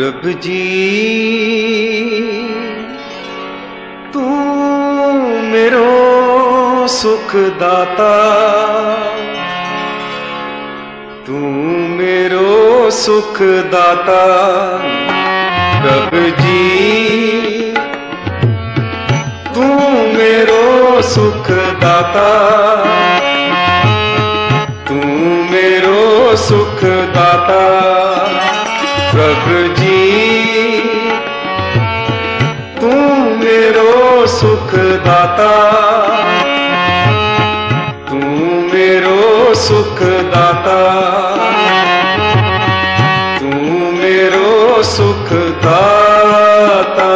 प्रभु जी तू मेरो सुख दाता, तू मेरो सुख दाता। प्रभु जी तू मेरो सुख दाता, तू मेरो सुख दाता। प्रभु जी तू मेरो सुख दाता, तू मेरो सुख दाता, तू मेरो सुख दाता।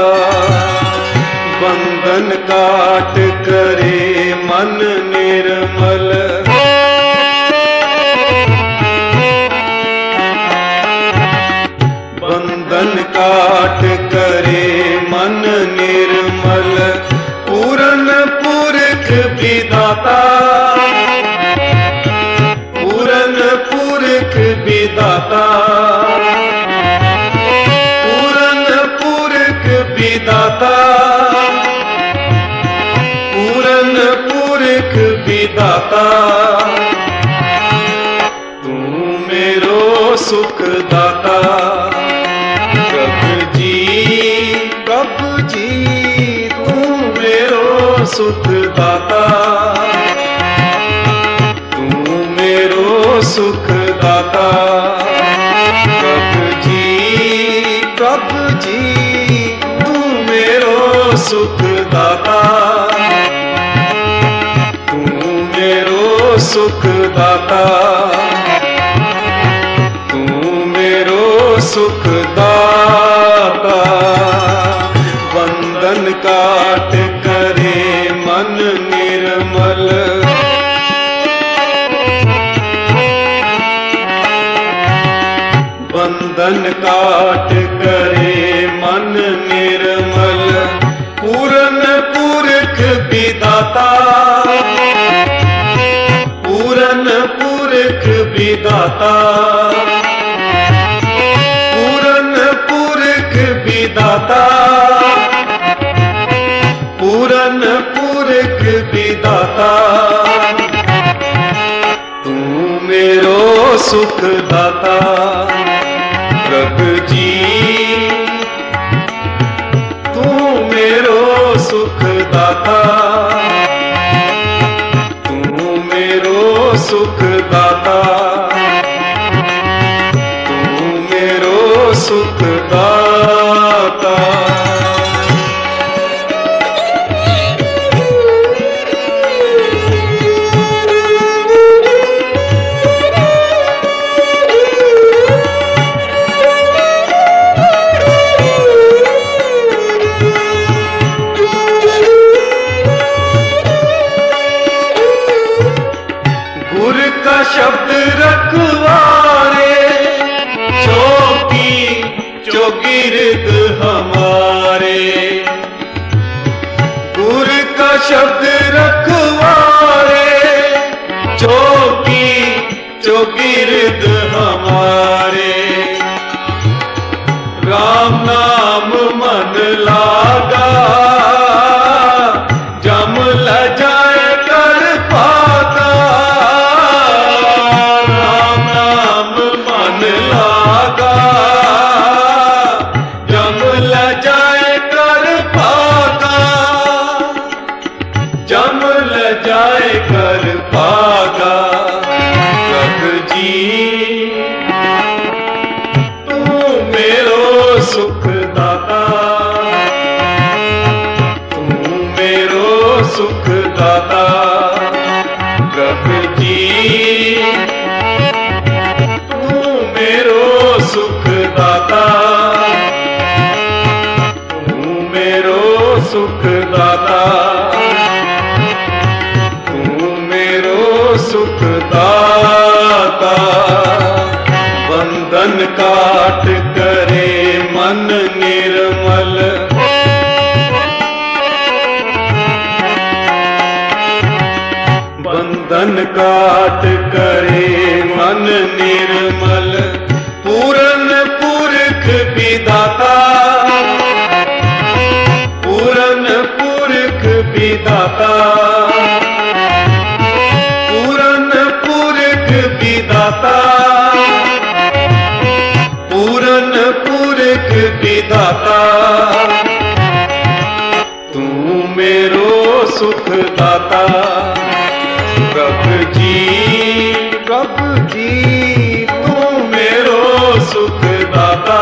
बंधन काट करे मन निर्मल, बंधन काट करे मन निर्मल। पूरन पुरख विधाता, पूरन पुरख विधाता, पूरन पुरख विधाता, पूरन पुरख विधाता। तू मेरो सुख दाता। प्रभु जी तू मेरो सुख दाता, तू मेरो सुख दाता। प्रभु जी तू मेरो सुख दाता, तू मेरो सुख दाता, तू मेरो सुख दाता। बंधन काट करे मन निर्मल, बंधन काट करे मन निर्मल। पूरन पुरख विधाता, पूरन पुरख विधाता, पूरन पुरख विधाता, पूरन पुरख विधाता। तू मेरो सुख दाता। प्रभु जी तू मेरो सुख दाता, तू मेरो सुख दाता, तू मेरो सुख दाता। शब्द रखवारे चौकी चौगिर्द हमारे, गुरु का शब्द रखवारे चौकी चौगिर्द हमारे। राम नाम मन लागा जम ल जाए कर पाता, जाए कर पागा। प्रभु जी तू मेरो सुख दाता, तू मेरो सुख दाता। प्रभु जी तू मेरो सुख दाता, तू मेरो सुख दाता, सुख दाता। बंधन काट करे मन निर्मल, बंधन काट करे मन निर्मल। पूरन पुरख विधाता, विधाता, पूरन पुरख विधाता, पूरन पुरख विधाता। तू मेरो सुख दाता, प्रभु जी तू मेरो सुख दाता,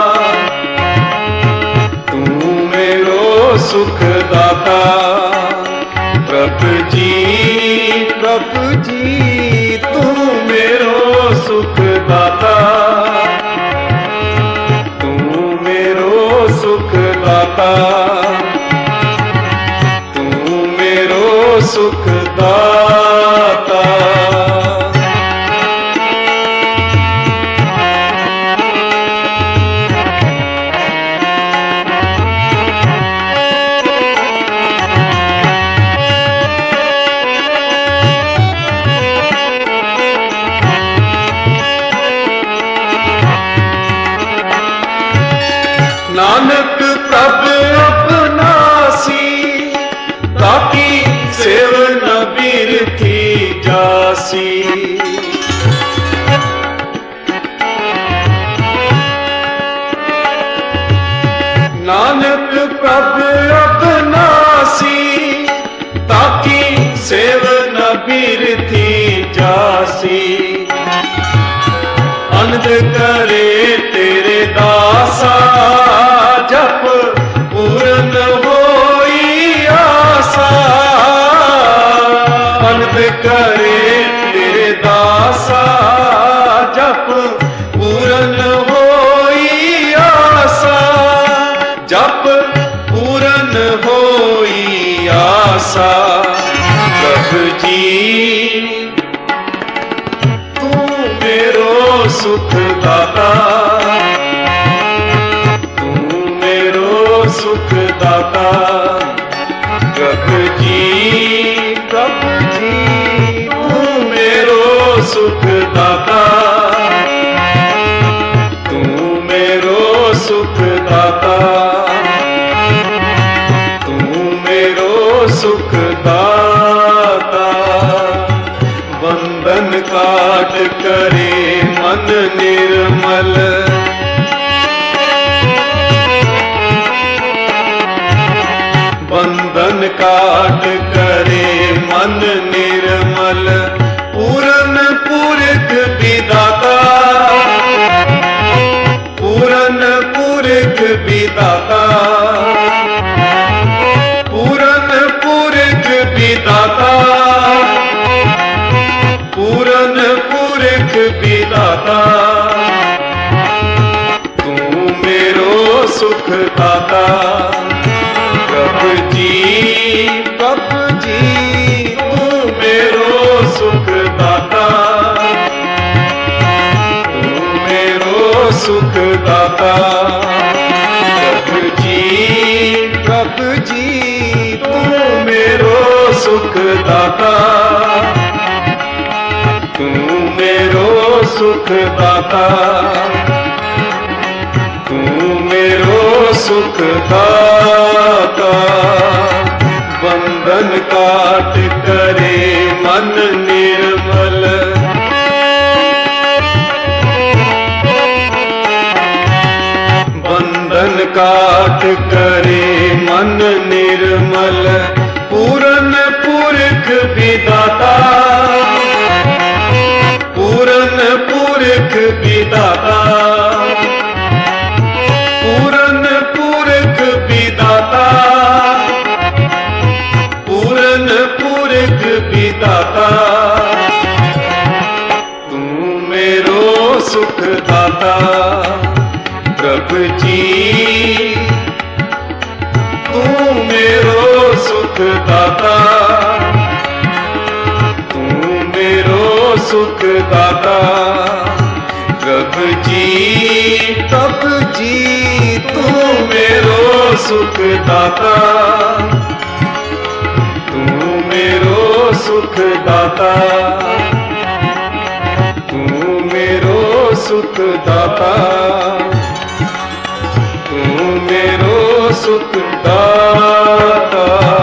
तू मेरो सुख दाता। प्रभु जी तू मेरो सुख दाता, तू मेरो सुख दाता, तू मेरो सुख दाता। नानक प्रभ अपनासी, ताकि सेव न बिरथी जासी। नानक प्रभ अपनासी, ताकि सेव न बिरथी जासी। अनंद करे तेरे दासा, जप पूरन होई आसा। अनंद करे तेरे दासा, जप पूरन होई आसा। जप पूरन होई आसा। प्रभु जी तू मेरो सुख दाता, तू मेरो सुख दाता। प्रभु जी तू मेरो सुख दाता, तू मेरो सुख दाता, तू मेरो सुख दाता। बंधन काट करे मन निर्मल, बंधन काट करे मन निर्मल। पूरन पुरख विधाता, पूरन पुरख विधाता, पूरन पुरख विधाता, पूरन पुरख विधाता। तू मेरो सुख दाता, प्रभु जी तू मेरो सुख दाता, तू मेरो सुख दाता। प्रभु जी तू मेरो सुख दाता, तू मेरो सुख दाता, तू मेरो सुख दाता। बंधन काट करे मन निर्मल, बंधन काट करे मन निर्मल। पूरन पुरख विधाता, पूरन पुरख विधाता, पूरन पुरख विधाता, पूरन पुरख विधाता। तू मेरो सुख दाता, प्रभु जी तू मेरो सुख दाता, तू मेरो सुख दाता। प्रभु जी तू मेरो सुख दाता, तू मेरो सुख दाता, तू मेरो सुख दाता, तू मेरो सुख दाता।